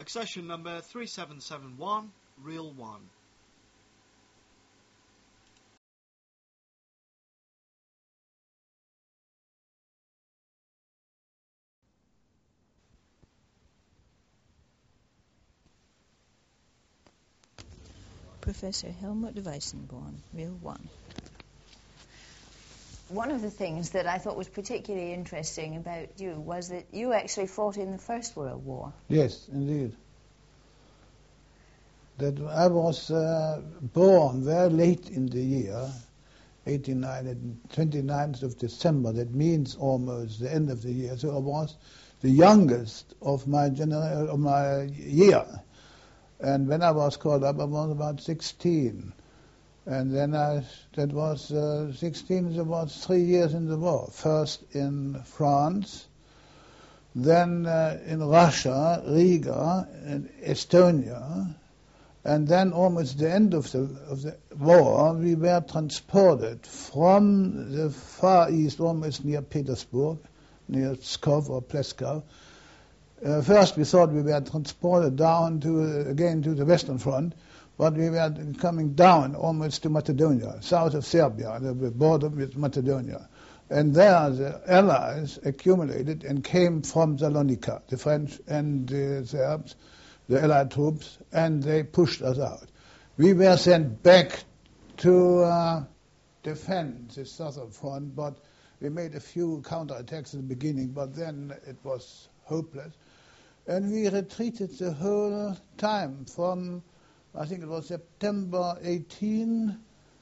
Accession number 3771, Reel 1. Professor Helmut Weissenborn, Reel 1. One of the things that I thought was particularly interesting about you was that you actually fought in the First World War. Yes, indeed. That I was born very late in the year, 89, 29th of December. That means almost the end of the year. So I was the youngest of my year. And when I was called up, I was about 16. And then that was 16, it was 3 years in the war. First in France, then in Russia, Riga, and Estonia, and then almost the end of the war, we were transported from the Far East, almost near Petersburg, near Pskov or Pleskov. First we thought we were transported down again to the Western Front, but we were coming down almost to Macedonia, south of Serbia, the border with Macedonia. And there the Allies accumulated and came from Salonika, the French and the Serbs, the Allied troops, and they pushed us out. We were sent back to defend the southern front, but we made a few counterattacks at the beginning, but then it was hopeless. And we retreated the whole time from, I think it was September 18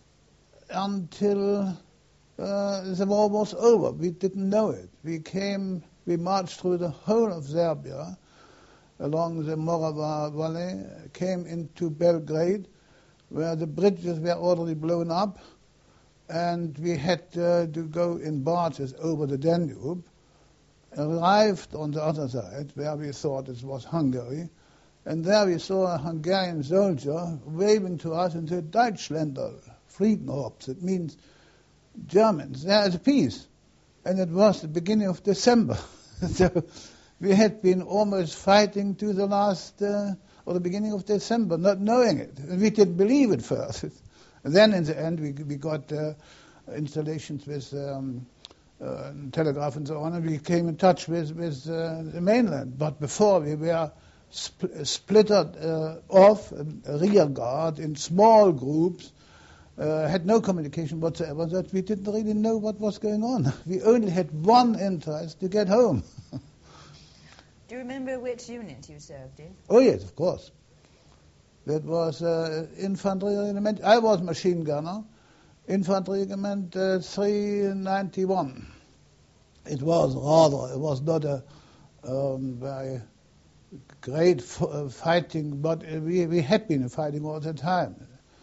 until the war was over. We didn't know it. We marched through the whole of Serbia along the Morava Valley, came into Belgrade, where the bridges were already blown up, and we had to go in barges over the Danube, arrived on the other side, where we thought it was Hungary, and there we saw a Hungarian soldier waving to us and said, Deutschländer, Friedenhofs. It means Germans, there is peace. And it was the beginning of December. So we had been almost fighting to the last, or the beginning of December, not knowing it. And we didn't believe it first. And then in the end we got installations with telegraph and so on, and we came in touch with the mainland. But before we were splittered off, a rear guard in small groups, had no communication whatsoever, that we didn't really know what was going on. We only had one interest, to get home. Do you remember which unit you served in? Oh yes, of course. That was infantry regiment. I was machine gunner, infantry regiment 391. It was not a very great fighting, but we had been fighting all the time.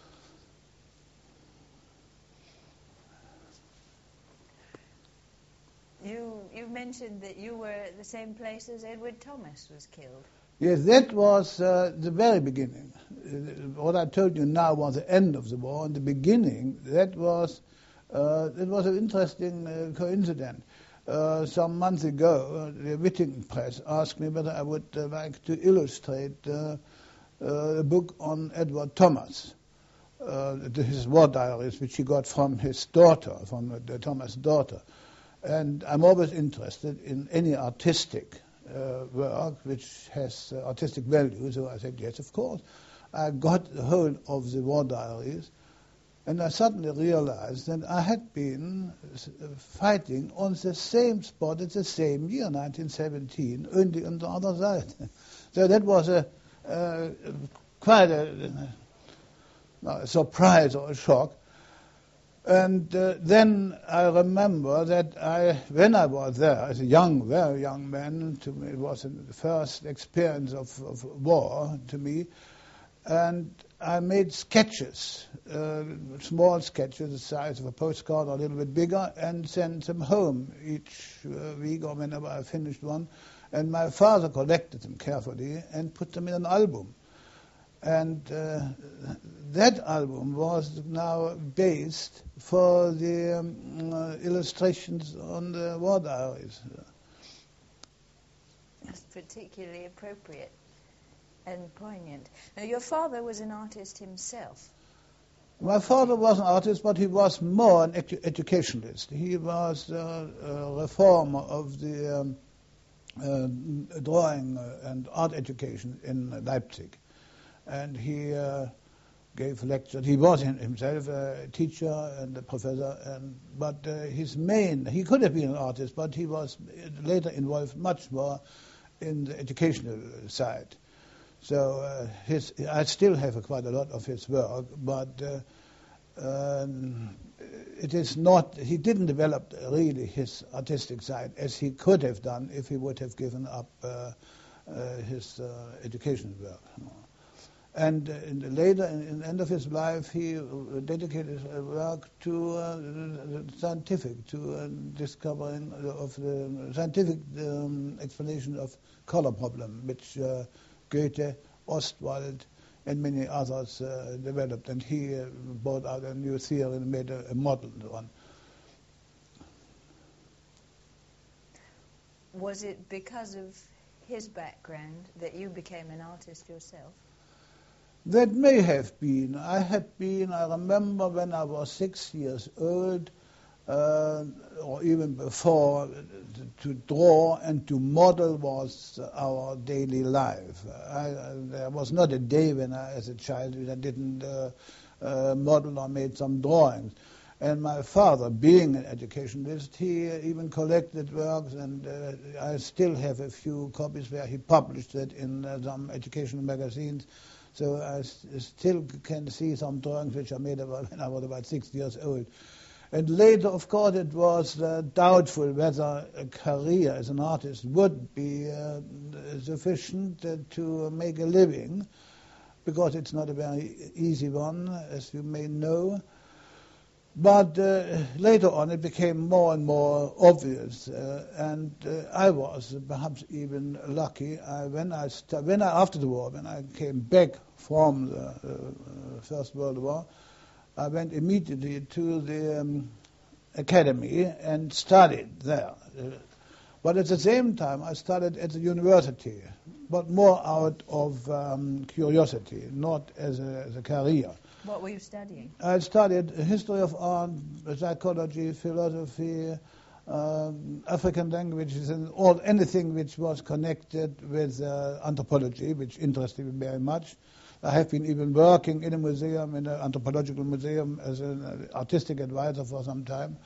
You mentioned that you were at the same place as Edward Thomas was killed. Yes, that was the very beginning. What I told you now was the end of the war. In the beginning, it was an interesting coincidence. Some months ago, the Whittington Press asked me whether I would like to illustrate a book on Edward Thomas, his war diaries, which he got from his daughter, from Thomas' daughter. And I'm always interested in any artistic work which has artistic value, so I said, yes, of course. I got hold of the war diaries, and I suddenly realized that I had been fighting on the same spot at the same year, 1917, only on the other side. So that was quite a surprise or a shock. And then I remember that when I was there, as a very young man, to me it was the first experience of war to me, and I made sketches, small sketches the size of a postcard or a little bit bigger, and sent them home each week or whenever I finished one. And my father collected them carefully and put them in an album. And that album was now based for the illustrations on the war diaries. That's particularly appropriate. and poignant. Now, your father was an artist himself. My father was an artist, but he was more an educationalist. He was a reformer of the drawing and art education in Leipzig. And he gave lectures. He was himself a teacher and a professor, but he could have been an artist, but he was later involved much more in the educational side. So I still have quite a lot of his work, but it is not. He didn't develop really his artistic side as he could have done if he would have given up his educational work. And later, in the end of his life, he dedicated his work to scientific, to discovering of the scientific explanation of color problem, which Goethe, Ostwald, and many others developed. And he brought out a new theory and made a model one. Was it because of his background that you became an artist yourself? That may have been. I remember when I was 6 years old, or even before, to draw and to model was our daily life. There was not a day when as a child, I didn't model or made some drawings. And my father, being an educationalist, he even collected works, and I still have a few copies where he published it in some educational magazines. So I still can see some drawings which I made when I was about 6 years old. And later, of course, it was doubtful whether a career as an artist would be sufficient to make a living, because it's not a very easy one, as you may know. But later on, it became more and more obvious, and I was perhaps even lucky. After the war, when I came back from the First World War, I went immediately to the academy and studied there. But at the same time, I studied at the university, but more out of curiosity, not as a career. What were you studying? I studied history of art, psychology, philosophy, African languages, and anything which was connected with anthropology, which interested me very much. I have been even working in a museum, in an anthropological museum, as an artistic advisor for some time.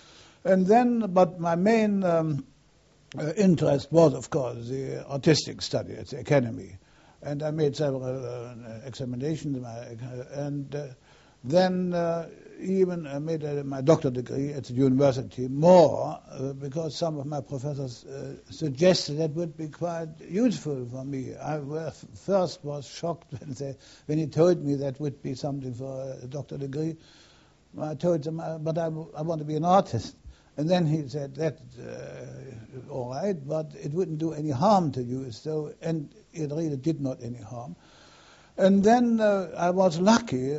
But my main interest was, of course, the artistic study at the academy. And I made several examinations, and then even I made my doctorate degree at the university more because some of my professors suggested that would be quite useful for me. I first was shocked when he told me that would be something for a doctorate degree. I told him, but I want to be an artist. And then he said, that's all right, but it wouldn't do any harm to you. And it really did not any harm. And then I was lucky.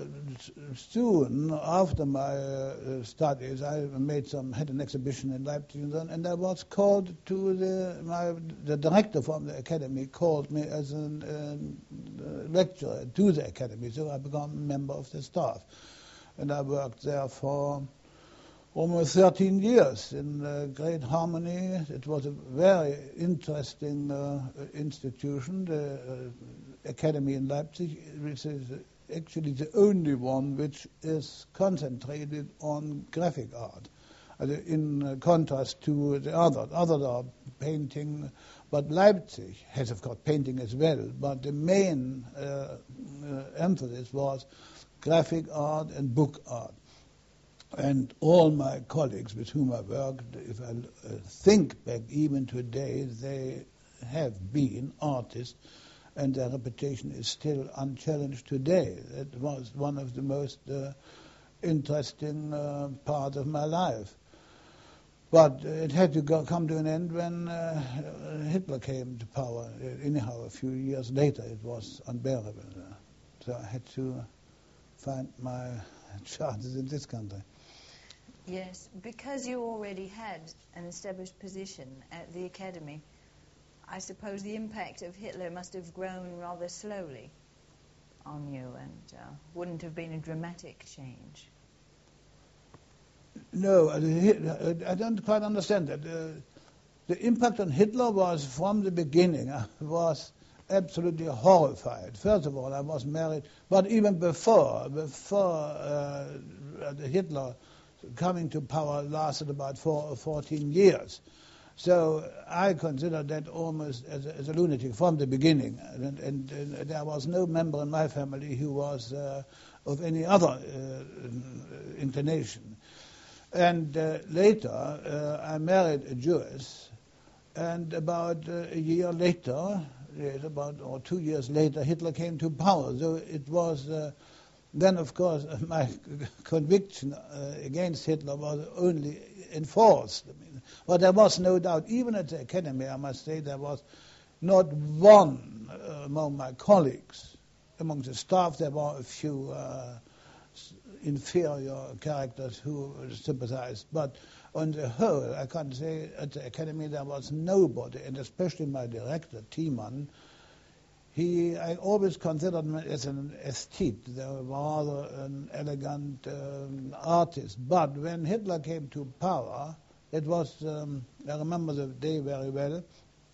Soon after my studies, I had an exhibition in Leipzig, and I was called to the director from the academy called me as a lecturer to the academy, so I became a member of the staff. And I worked there for almost 13 years in great harmony. It was a very interesting institution, the Academy in Leipzig, which is actually the only one which is concentrated on graphic art, in contrast to the others. Others are painting, but Leipzig has, of course, painting as well, but the main emphasis was graphic art and book art. And all my colleagues with whom I worked, if I think back even today, they have been artists, and their reputation is still unchallenged today. It was one of the most interesting parts of my life. But it had to come to an end when Hitler came to power. Anyhow, a few years later, it was unbearable. So I had to find my chances in this country. Yes, because you already had an established position at the academy, I suppose the impact of Hitler must have grown rather slowly on you and wouldn't have been a dramatic change. No, I don't quite understand that. The impact on Hitler was from the beginning. I was absolutely horrified. First of all, I was married, but even before Hitler coming to power lasted about 14 years. So I consider that almost as a lunatic from the beginning. And there was no member in my family who was of any other inclination. And later, I married a Jewess, and about a year later, or 2 years later, Hitler came to power. So it was then, of course, my conviction against Hitler was only enforced. I mean, but there was no doubt, even at the Academy, I must say, there was not one among my colleagues, among the staff, there were a few inferior characters who sympathized. But on the whole, I can say at the Academy there was nobody, and especially my director, Thiemann, I always considered him as an aesthete, rather an elegant artist. But when Hitler came to power, it was, I remember the day very well,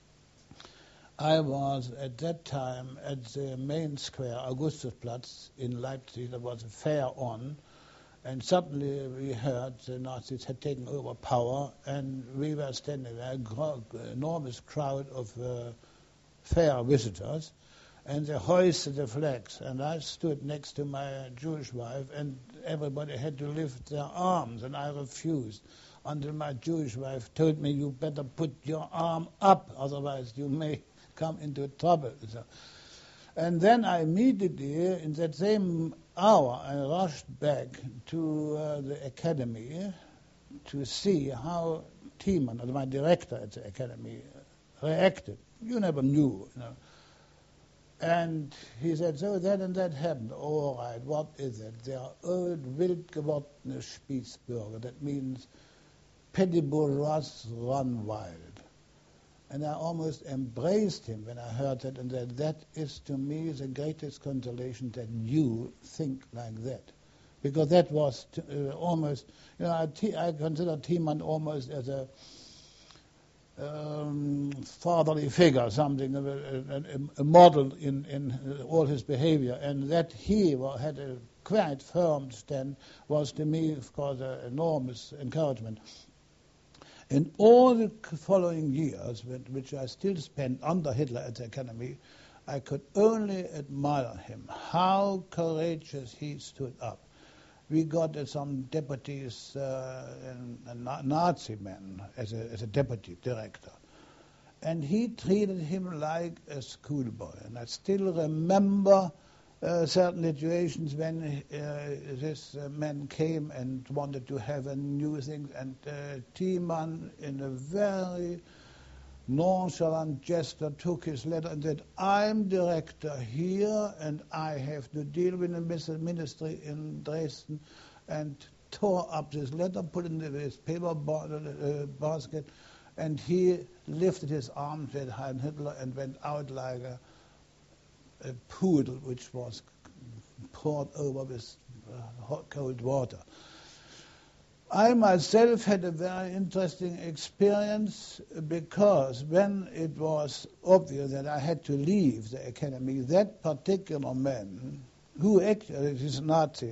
I was at that time at the main square, Augustusplatz in Leipzig. There was a fair on, and suddenly we heard the Nazis had taken over power, and we were standing there, an enormous crowd of fair visitors, and they hoisted the flags, and I stood next to my Jewish wife, and everybody had to lift their arms, and I refused, until my Jewish wife told me, you better put your arm up, otherwise you may come into trouble. So, and then I immediately, in that same hour, I rushed back to the Academy to see how Thiemann, my director at the Academy, reacted. You never knew, you know. And he said, so that and that happened. All right, what is it? They are old, wild gewordene Spießbürger. That means petty bourgeois run wild. And I almost embraced him when I heard that, and that is to me the greatest consolation, that you think like that. Because that was almost, you know, I consider Thiemann almost as a fatherly figure, something, a model in all his behavior. And that he had a quite firm stand was to me, of course, an enormous encouragement. In all the following years, which I still spent under Hitler at the Academy, I could only admire him, how courageous he stood up. We got some deputies, Nazi men, as a deputy director. And he treated him like a schoolboy. And I still remember certain situations when this man came and wanted to have a new thing, and Thiemann, in a very nonchalant gesture, took his letter and said, I'm director here and I have to deal with the ministry in Dresden, and tore up this letter, put it in his paper basket, and he lifted his arm, said Heil Hitler, and went out like a poodle which was poured over with hot, cold water. I myself had a very interesting experience, because when it was obvious that I had to leave the Academy, that particular man, who actually is a Nazi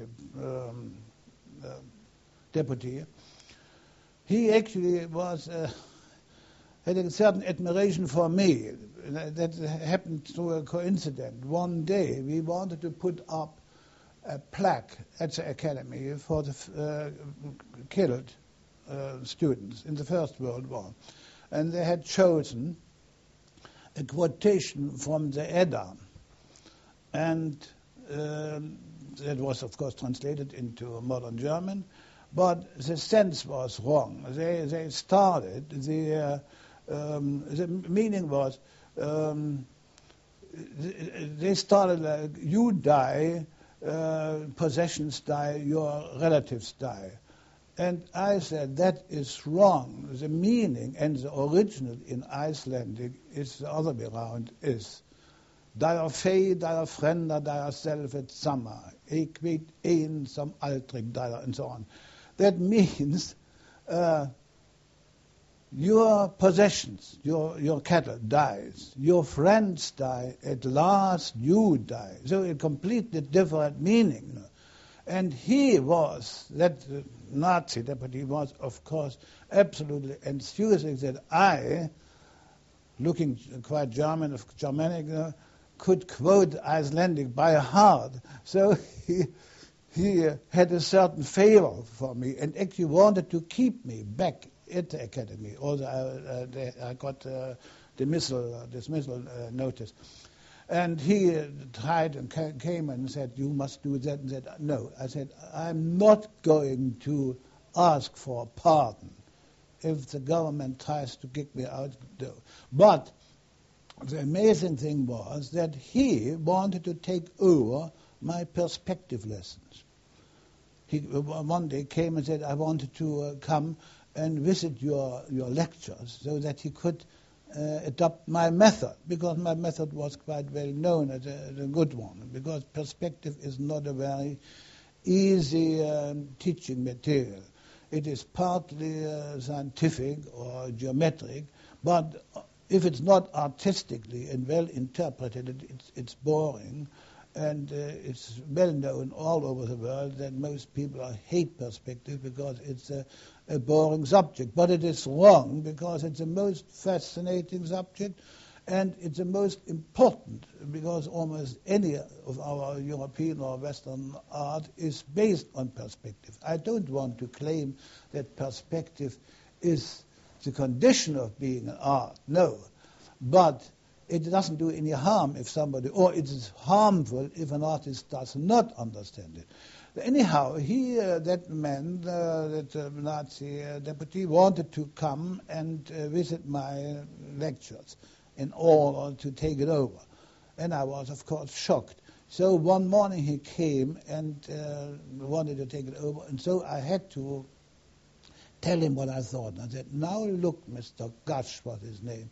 deputy, he actually was had a certain admiration for me. That happened through a coincidence. One day we wanted to put up a plaque at the Academy for the killed students in the First World War. And they had chosen a quotation from the Edda. And that was, of course, translated into modern German. But the sense was wrong. They started, the meaning was, they started like, you die, possessions die, your relatives die. And I said, that is wrong. The meaning and the original in Icelandic is the other way around, is Deir fei, deir frender, deir selvet samma, equit ein som altrig, deir, and so on. That means your possessions, your cattle dies, your friends die, at last you die. So a completely different meaning. You know. And he was, that Nazi deputy was, of course, absolutely enthusiastic that I, looking quite German, Germanic, could quote Icelandic by heart. So he had a certain favor for me and actually wanted to keep me back at the academy. Although I got dismissal notice. And he tried and came and said, you must do that and that. No, I said, I'm not going to ask for a pardon if the government tries to kick me out. No. But the amazing thing was that he wanted to take over my perspective lessons. He one day came and said, I wanted to come and visit your lectures so that he could adopt my method, because my method was quite well known as a good one, because perspective is not a very easy teaching material. It is partly scientific or geometric, but if it's not artistically and well interpreted, it's boring, and it's well known all over the world that most people hate perspective because it's a boring subject. But it is wrong, because it's the most fascinating subject, and it's the most important, because almost any of our European or Western art is based on perspective. I don't want to claim that perspective is the condition of being an art, no. But it doesn't do any harm if somebody, or it is harmful if an artist does not understand it. Anyhow, that man, that Nazi deputy, wanted to come and visit my lectures in order to take it over. And I was, of course, shocked. So one morning he came and wanted to take it over, and so I had to tell him what I thought. I said, now look, Mr. Gush was his name,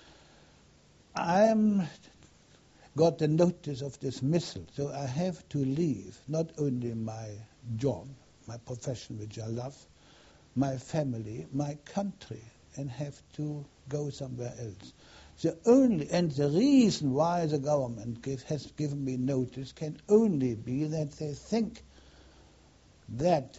I'm got the notice of dismissal, so I have to leave not only my job, my profession which I love, my family, my country, and have to go somewhere else. The reason why the government has given me notice can only be that they think that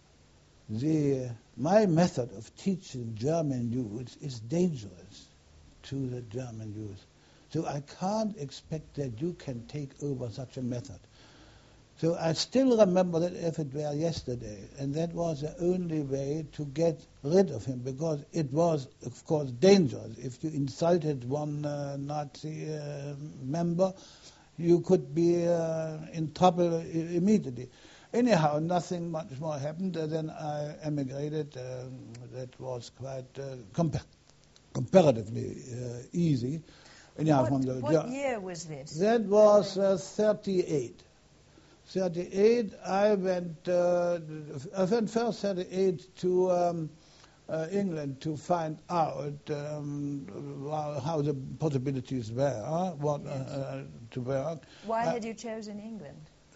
my method of teaching German youth is dangerous to the German youth. So I can't expect that you can take over such a method. So I still remember that if it were yesterday, and that was the only way to get rid of him, because it was, of course, dangerous. If you insulted one Nazi member, you could be in trouble immediately. Anyhow, nothing much more happened. Then I emigrated. That was quite comparatively easy. Anyhow, what year was this? That was 38. 38, I went first 38 to England to find out how the possibilities were, to work. Why had you chosen England?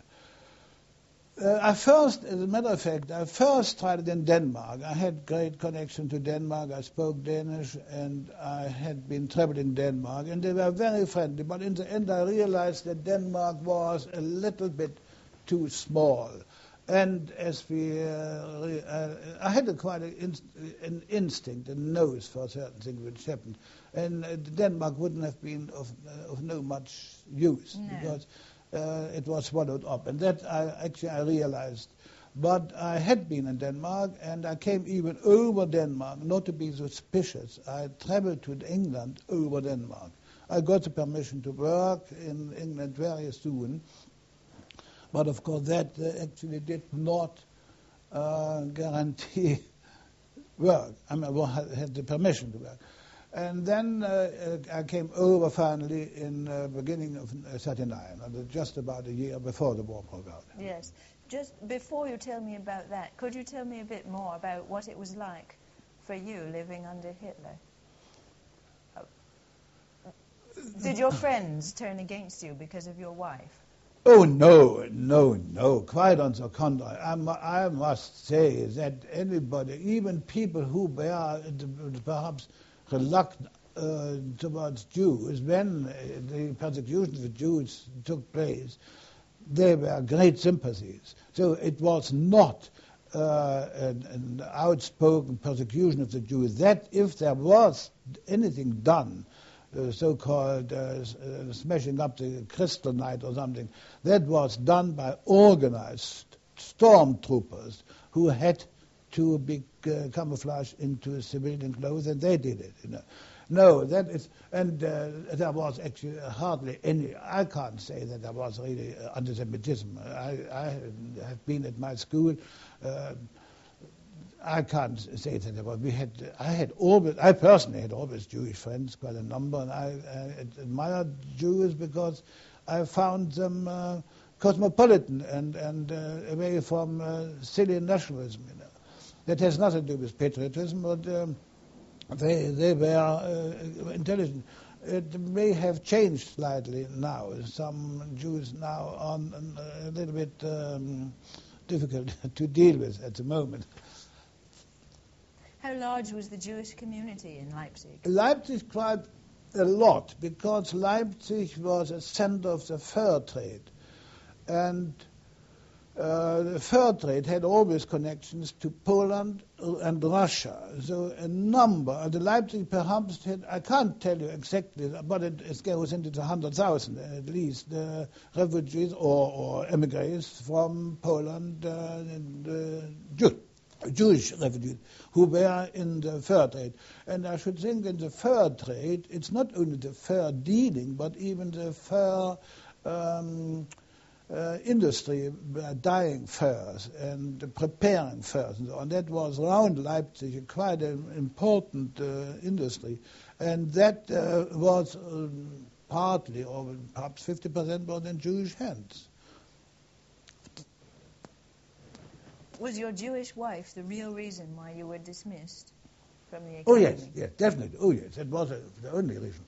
As a matter of fact, I first tried it in Denmark. I had great connection to Denmark. I spoke Danish, and I had been traveling in Denmark, and they were very friendly. But in the end, I realized that Denmark was a little bit too small. And as I had quite an instinct, a nose for certain things which happened. And Denmark wouldn't have been of no much use, because it was swallowed up. And that I realized. But I had been in Denmark, and I came even over Denmark, not to be suspicious. I traveled to England over Denmark. I got the permission to work in England very soon. But of course that actually did not guarantee work. I had the permission to work. And then I came over finally in the beginning of 1939, just about a year before the war broke out. Yes. Just before you tell me about that, could you tell me a bit more about what it was like for you living under Hitler? Did your friends turn against you because of your wife? Oh, no, quite on the contrary. I must say that anybody, even people who were perhaps reluctant towards Jews, when the persecution of the Jews took place, they were great sympathies. So it was not an outspoken persecution of the Jews. That if there was anything done, so-called smashing up the Kristallnacht or something, that was done by organized stormtroopers who had to be camouflaged into civilian clothes, and they did it. No, that is, and there was actually hardly any. I can't say that there was really anti-Semitism. I have been at my school. I can't say that there was. I personally had always Jewish friends, quite a number, and I admired Jews because I found them cosmopolitan and away from silly nationalism. That has nothing to do with patriotism, but they were intelligent. It may have changed slightly now. Some Jews now are a little bit difficult to deal with at the moment. How large was the Jewish community in Leipzig? Leipzig quite a lot, because Leipzig was a center of the fur trade. And the fur trade had always connections to Poland and Russia. So a number, the Leipzig perhaps had, I can't tell you exactly, but it goes into the 100,000 at least, refugees or emigres from Poland and Jewish refugees who were in the fur trade. And I should think in the fur trade, it's not only the fur dealing, but even the fur industry, dyeing furs and preparing furs and so on. That was around Leipzig quite an important industry. And that was partly, or perhaps 50%, was in Jewish hands. Was your Jewish wife the real reason why you were dismissed from the academy? Oh, yes, definitely. Oh, yes, that was the only reason.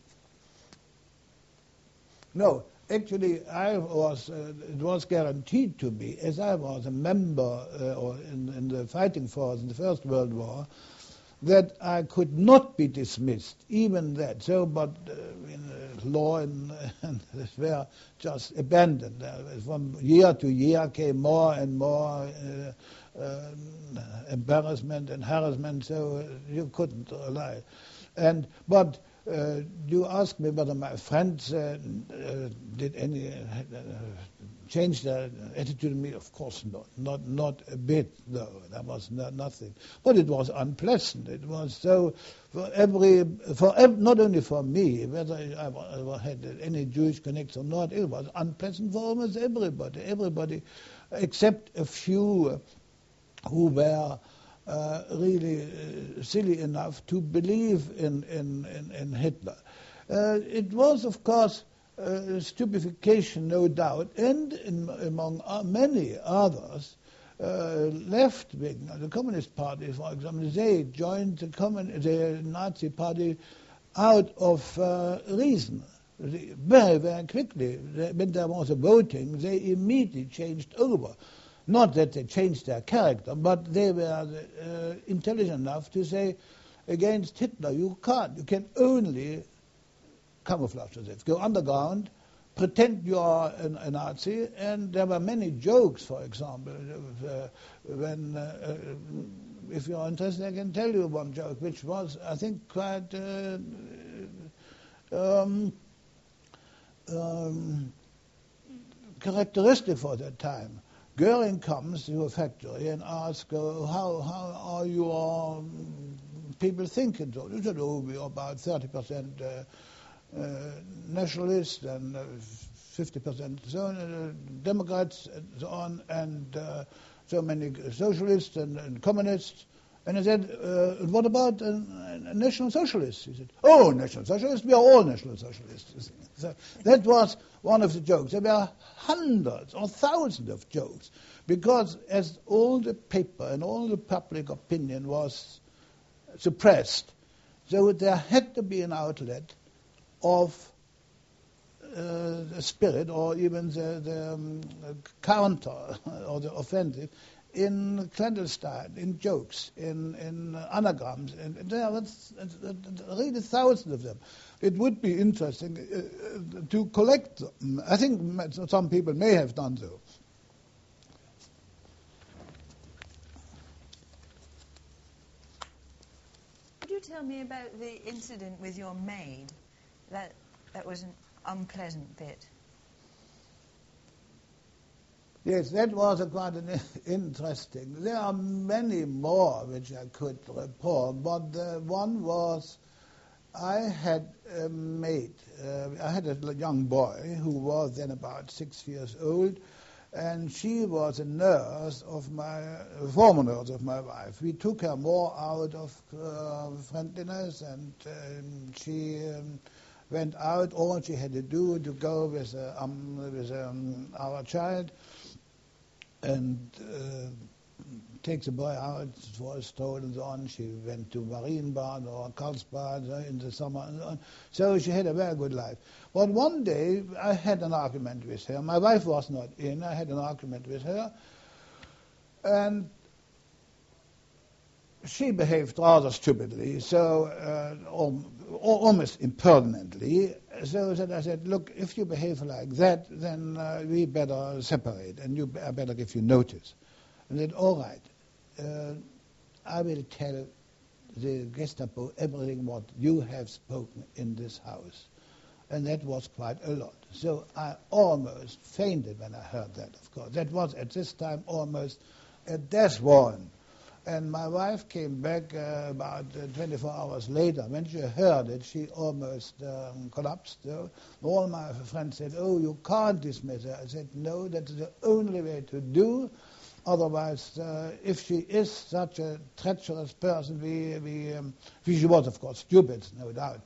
No, actually, it was guaranteed to me, as I was a member or in the fighting force in the First World War, that I could not be dismissed, even that. So, but law and were just abandoned. From year to year came more and more embarrassment and harassment, so you couldn't rely. But you asked me whether my friends did any change their attitude to me. Of course not a bit. No, there was nothing. But it was unpleasant. It was so for not only for me, whether I had any Jewish connection or not. It was unpleasant for almost everybody. Everybody, except a few who were really silly enough to believe in Hitler. It was, of course, stupefaction, no doubt, and among many others, left-wing, the Communist Party, for example, they joined the Nazi Party out of reason. Very, very quickly, when there was a voting, they immediately changed over. Not that they changed their character, but they were intelligent enough to say, against Hitler, you can't. You can only camouflage yourself. Go underground, pretend you are a Nazi, and there were many jokes, for example, if you are interested, I can tell you one joke, which was, I think, quite characteristic for that time. Goering comes to a factory and asks, how are your people thinking? So he said, we are about 30% nationalists and 50% so on, Democrats and so on, and so many socialists and communists. And I said, what about an National Socialists. He said, oh, National Socialists, we are all National Socialists. So that was one of the jokes. There were hundreds or thousands of jokes, because as all the paper and all the public opinion was suppressed, so there had to be an outlet of the spirit, or even the counter or the offensive, in clandestine, in jokes, in anagrams, and there was really thousands of them. It would be interesting to collect them. I think some people may have done so. Could you tell me about the incident with your maid? That was an unpleasant bit. Yes, that was quite an interesting. There are many more which I could report, but one was I had a maid. I had a young boy who was then about 6 years old, and she was a nurse of former nurse of my wife. We took her more out of friendliness, and she went out. All she had to do to go with our child and take the boy out for a stroll and so on. She went to Marienbad or Karlsbad in the summer and so on. So she had a very good life. But one day I had an argument with her. My wife was not in. I had an argument with her, and she behaved rather stupidly, so almost impertinently. So that I said, look, if you behave like that, then we better separate, and I better give you notice. And said, all right, I will tell the Gestapo everything what you have spoken in this house. And that was quite a lot. So I almost fainted when I heard that, of course. That was at this time almost a death warrant. And my wife came back about 24 hours later. When she heard it, she almost collapsed. All my friends said, oh, you can't dismiss her. I said, no, that's the only way to do. Otherwise, if she is such a treacherous person, she was, of course, stupid, no doubt.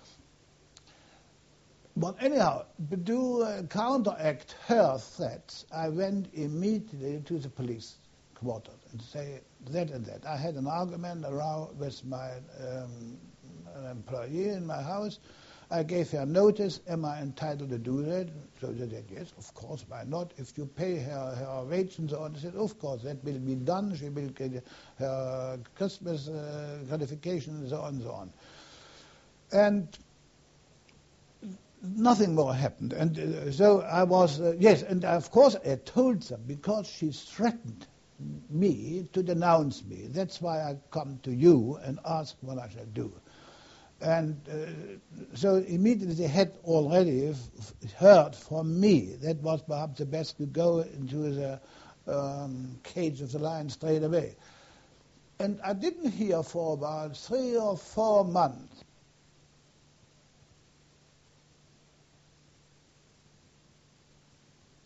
But anyhow, to counteract her threats, I went immediately to the police quarters and say that and that. I had an argument around with my employee in my house. I gave her notice. Am I entitled to do that? So they said, yes, of course, why not? If you pay her wage and so on. I said, of course, that will be done. She will get her Christmas gratification and so on and so on. And nothing more happened. And so I was, yes, and of course I told them, because she threatened me to denounce me. That's why I come to you and ask what I shall do. And so immediately they had already heard from me. That was perhaps the best to go into the cage of the lion straight away. And I didn't hear for about 3 or 4 months